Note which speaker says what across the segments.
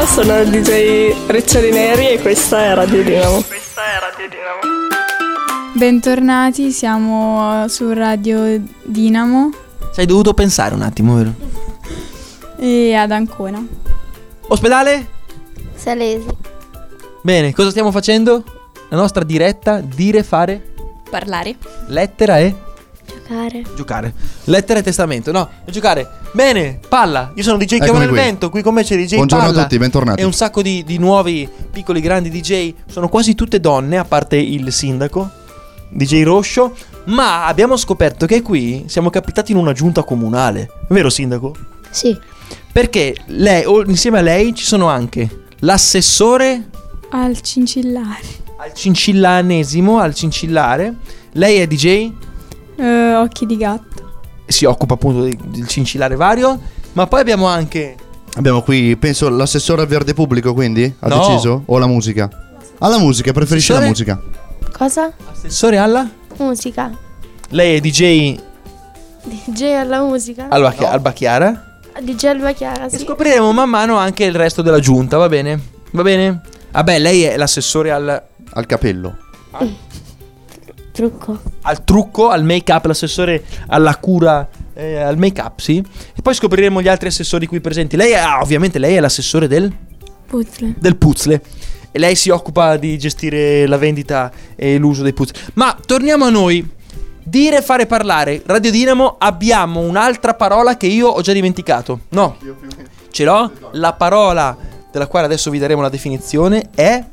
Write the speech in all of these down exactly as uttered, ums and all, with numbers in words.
Speaker 1: Ciao, sono il D J Riccioli Neri e questa è Radio Dinamo. Questa è Radio Dinamo.
Speaker 2: Bentornati, siamo su Radio Dinamo.
Speaker 3: Ci hai dovuto pensare un attimo, vero?
Speaker 2: E ad Ancona.
Speaker 3: Ospedale?
Speaker 4: Salesi.
Speaker 3: Bene, cosa stiamo facendo? La nostra diretta, dire, fare?
Speaker 5: Parlare.
Speaker 3: Lettera e?
Speaker 4: Giocare.
Speaker 3: Giocare. Lettera e testamento, no, giocare. Bene, Palla, io sono D J Chiama nel
Speaker 6: qui.
Speaker 3: Vento, qui con me c'è D J
Speaker 6: Buongiorno
Speaker 3: Palla
Speaker 6: a tutti, bentornati.
Speaker 3: e un sacco di, di nuovi, piccoli, grandi D J. Sono quasi tutte donne, a parte il sindaco, D J Roscio. Ma abbiamo scoperto che qui siamo capitati in una giunta comunale. Vero, sindaco?
Speaker 4: Sì.
Speaker 3: Perché lei, o insieme a lei ci sono anche l'assessore
Speaker 2: Al cincillare.
Speaker 3: al cincillanesimo, al cincillare. Lei è D J,
Speaker 2: Eh, occhi di gatto.
Speaker 3: si occupa appunto di- del cincillare vario. Ma poi abbiamo anche
Speaker 6: Abbiamo qui, penso, l'assessore al verde pubblico, quindi? Ha
Speaker 3: No.
Speaker 6: deciso? O la musica? Alla musica, preferisce la
Speaker 3: Assessore?
Speaker 6: musica.
Speaker 4: Cosa?
Speaker 3: assessore alla.
Speaker 4: Musica.
Speaker 3: Lei è D J
Speaker 4: D J alla musica.
Speaker 3: Alba, Chi- Alba Chiara.
Speaker 4: D J Alba Chiara,
Speaker 3: E
Speaker 4: sì.
Speaker 3: scopriremo man mano anche il resto della giunta, va bene? Va bene? Vabbè, lei è l'assessore al,
Speaker 6: Al capello.
Speaker 4: Trucco.
Speaker 3: al trucco, al make up, l'assessore alla cura, eh, al make up, sì. E poi scopriremo gli altri assessori qui presenti. Lei è, ah, ovviamente lei è l'assessore del,
Speaker 2: Puzzle.
Speaker 3: del puzzle. E lei si occupa di gestire la vendita e l'uso dei puzzle. Ma torniamo a noi. Dire, fare, parlare. Radio Dinamo, abbiamo un'altra parola che io ho già dimenticato. No, ce l'ho. La parola della quale adesso vi daremo la definizione è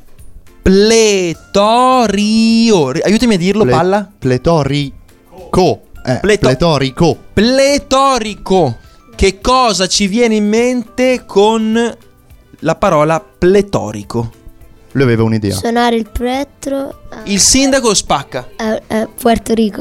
Speaker 3: pletorio. Aiutami a dirlo,
Speaker 6: Ple-
Speaker 3: Palla.
Speaker 6: Pletorico. Eh,
Speaker 3: Pleto-
Speaker 6: pletorico.
Speaker 3: Pletorico. Che cosa ci viene in mente con la parola pletorico?
Speaker 6: Lui aveva un'idea.
Speaker 4: Suonare il plettro a,
Speaker 3: Il sindaco spacca.
Speaker 4: a- a Puerto Rico.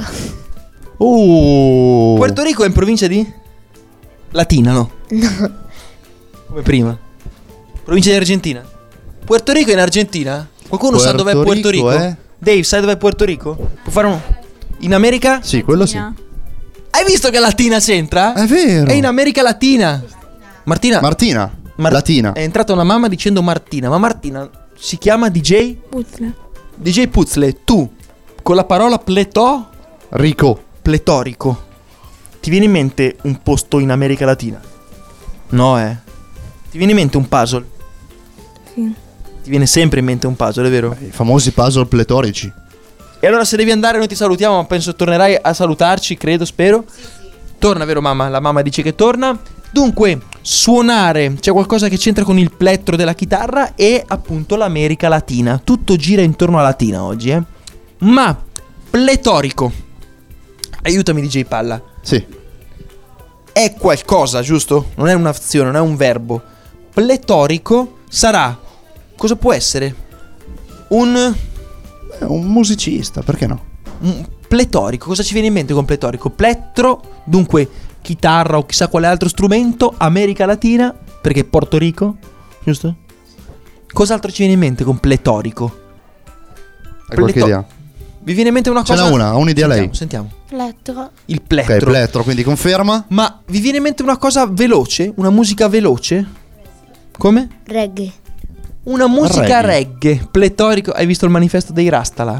Speaker 6: Uh.
Speaker 3: Puerto Rico è in provincia di? Latina, no?
Speaker 4: No.
Speaker 3: Come prima. Provincia di Argentina. Puerto Rico è in Argentina? Qualcuno sa
Speaker 6: Puerto
Speaker 3: dov'è Puerto
Speaker 6: Rico,
Speaker 3: Rico?
Speaker 6: eh?
Speaker 3: Dave, sai dov'è Puerto Rico? Può fare un... In America?
Speaker 6: Sì, quello sì.
Speaker 2: Tina.
Speaker 3: Hai visto che Latina c'entra?
Speaker 6: È vero.
Speaker 3: È in America Latina. Martina.
Speaker 6: Martina.
Speaker 3: Mar-
Speaker 6: Latina.
Speaker 3: È entrata una mamma dicendo Martina. Ma Martina si chiama D J?
Speaker 2: Puzzle.
Speaker 3: D J Puzzle. Tu, con la parola pleto...
Speaker 6: Rico.
Speaker 3: Pletorico, ti viene in mente un posto in America Latina? No, eh. Ti viene in mente un puzzle?
Speaker 2: Sì.
Speaker 3: Ti viene sempre in mente un puzzle, è vero?
Speaker 6: I famosi puzzle pletorici.
Speaker 3: E allora se devi andare noi ti salutiamo, ma penso tornerai a salutarci, credo, spero. Sì, sì. Torna, vero mamma? La mamma dice che torna. Dunque, suonare, c'è qualcosa che c'entra con il plettro della chitarra e appunto l'America Latina. Tutto gira intorno alla Latina oggi, eh. Ma, pletorico, aiutami D J Palla,
Speaker 6: Sì.
Speaker 3: è qualcosa, giusto? Non è un'azione, non è un verbo. Pletorico sarà, cosa può essere? Un...
Speaker 6: È un musicista, perché no?
Speaker 3: Un pletorico, cosa ci viene in mente con pletorico? Plettro, dunque chitarra o chissà quale altro strumento, America Latina, perché Porto Rico, giusto? Cos'altro ci viene in mente con pletorico?
Speaker 6: Hai qualche
Speaker 3: Pleto-
Speaker 6: idea?
Speaker 3: Vi viene in mente una
Speaker 6: Ce
Speaker 3: cosa?
Speaker 6: n'ha una, ha un'idea
Speaker 3: Sentiamo,
Speaker 6: lei.
Speaker 3: Sentiamo.
Speaker 4: Plettro.
Speaker 3: Il
Speaker 6: Ok,
Speaker 3: plettro.
Speaker 6: plettro, quindi conferma?
Speaker 3: Ma vi viene in mente una cosa veloce? Una musica veloce? Come?
Speaker 4: Reggae.
Speaker 3: Una musica
Speaker 6: Reggae.
Speaker 3: reggae, pletorico. Hai visto il manifesto dei Rastala?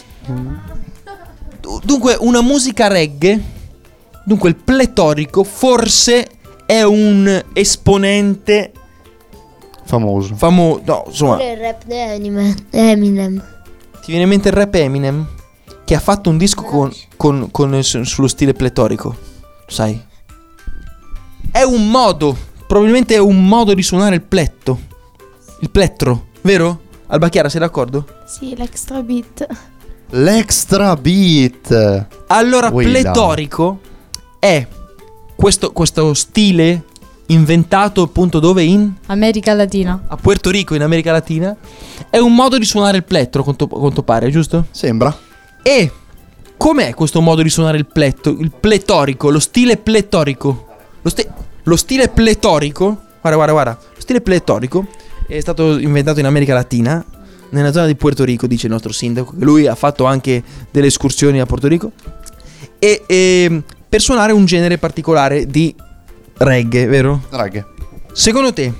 Speaker 3: Du- Dunque, una musica reggae. Dunque, il pletorico forse è un esponente
Speaker 6: Famoso.
Speaker 3: famoso. No, insomma,
Speaker 4: Pure il rap di Eminem. Eminem.
Speaker 3: ti viene in mente il rap Eminem? Che ha fatto un disco con, con, con- su- sullo stile pletorico. Sai? È un modo. Probabilmente è un modo di suonare il pletto. Il plettro, vero? Alba Chiara, sei d'accordo?
Speaker 4: Sì, l'extra beat.
Speaker 6: L'extra beat.
Speaker 3: Allora,
Speaker 6: Willa.
Speaker 3: pletorico è questo, questo stile inventato appunto dove? In?
Speaker 5: America Latina.
Speaker 3: A Puerto Rico, in America Latina. È un modo di suonare il plettro, quanto, quanto pare, giusto?
Speaker 6: Sembra.
Speaker 3: E com'è questo modo di suonare il pletto? Il pletorico, lo stile pletorico. Lo, sti- lo stile pletorico, guarda, guarda, guarda. Lo stile pletorico è stato inventato in America Latina, nella zona di Puerto Rico, dice il nostro sindaco, che lui ha fatto anche delle escursioni a Puerto Rico. E, e per suonare un genere particolare di reggae, vero?
Speaker 6: Reggae.
Speaker 3: Secondo te,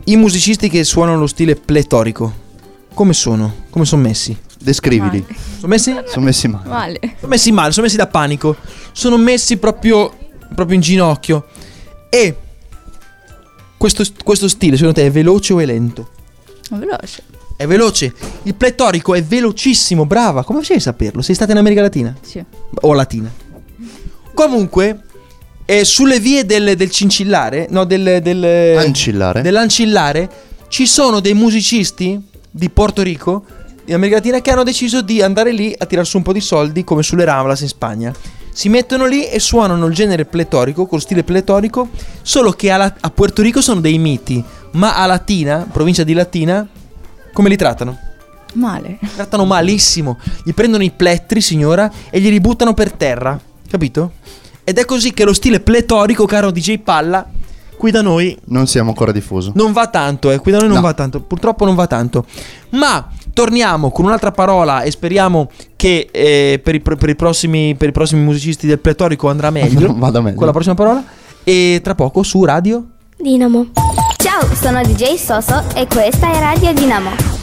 Speaker 3: I musicisti che suonano lo stile pletorico, come sono? Come sono messi?
Speaker 6: Descrivili.
Speaker 3: Sono messi?
Speaker 6: Sono messi male.
Speaker 2: Male.
Speaker 3: Sono messi male, sono messi da panico. Sono messi proprio, proprio in ginocchio. E questo, questo stile, secondo te, è veloce o è lento?
Speaker 2: È veloce.
Speaker 3: È veloce. Il pletorico è velocissimo, brava. Come facevi a saperlo? Sei stata in America Latina?
Speaker 2: Sì.
Speaker 3: O Latina. Comunque, eh, sulle vie del, del cincillare, no, del, del
Speaker 6: Ancillare.
Speaker 3: dell'ancillare, ci sono dei musicisti di Porto Rico, di America Latina, che hanno deciso di andare lì a tirar su un po' di soldi, come sulle Ramblas in Spagna. Si mettono lì e suonano il genere pletorico, con stile pletorico, solo che a, la- a Puerto Rico sono dei miti, ma a Latina, provincia di Latina, come li trattano?
Speaker 2: Male.
Speaker 3: Li trattano malissimo. Gli prendono i plettri, signora, e li ributtano per terra. Capito? Ed è così che lo stile pletorico, caro D J Palla, qui da noi
Speaker 6: Non siamo ancora diffuso.
Speaker 3: non va tanto, eh. Qui da noi non
Speaker 6: No.
Speaker 3: va tanto. Purtroppo non va tanto. Ma torniamo con un'altra parola e speriamo che eh, per, i, per, i prossimi, per i prossimi musicisti del pletorico andrà meglio.
Speaker 6: Vada meglio.
Speaker 3: Con la prossima parola. E tra poco su Radio
Speaker 4: Dinamo.
Speaker 5: Ciao, sono D J Soso e questa è Radio Dinamo.